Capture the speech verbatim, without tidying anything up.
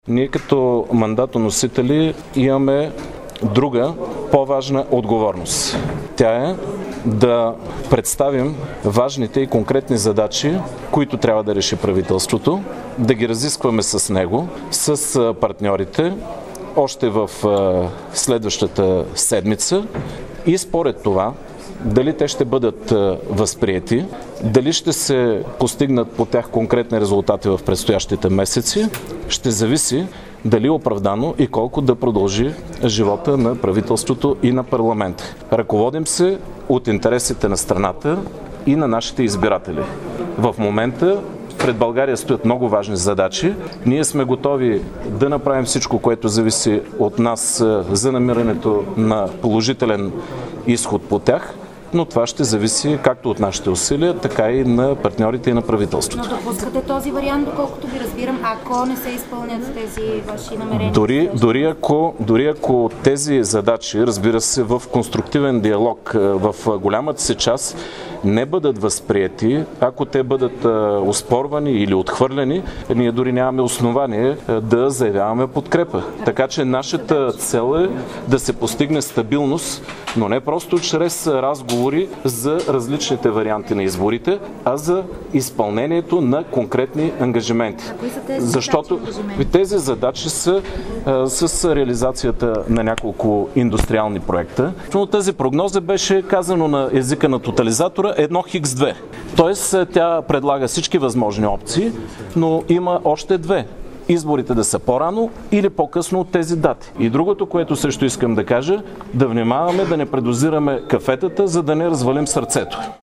Ние като мандатоносители имаме друга, по-важна отговорност. Тя е да представим важните и конкретни задачи, които трябва да реши правителството, да ги разискваме с него, с партньорите, още в следващата седмица и според това, дали те ще бъдат възприети, дали ще се постигнат по тях конкретни резултати в предстоящите месеци, ще зависи дали е оправдано и колко да продължи живота на правителството и на парламента. Ръководим се от интересите на страната и на нашите избиратели. В момента пред България стоят много важни задачи. Ние сме готови да направим всичко, което зависи от нас за намирането на положителен изход по тях, но това ще зависи както от нашите усилия, така и на партньорите и на правителството. Но допускате този вариант, доколкото ви разбирам, ако не се изпълнят тези ваши намерения? Дори, дори, ако, дори ако тези задачи, разбира се, в конструктивен диалог, в голямата си част, не бъдат възприети, ако те бъдат оспорвани или отхвърлени, ние дори нямаме основание да заявяваме подкрепа. Така че нашата цел е да се постигне стабилност, но не просто чрез разговори за различните варианти на изборите, а за изпълнението на конкретни ангажименти. Тези Защото задачи, тези задачи са а, с реализацията на няколко индустриални проекта. Но тази прогноза беше казано на езика на тотализатора едно хикс две. Тоест тя предлага всички възможни опции, но има още две. Изборите да са по-рано или по-късно от тези дати. И другото, което също искам да кажа, да внимаваме да не предозираме кафетата, за да не развалим сърцето.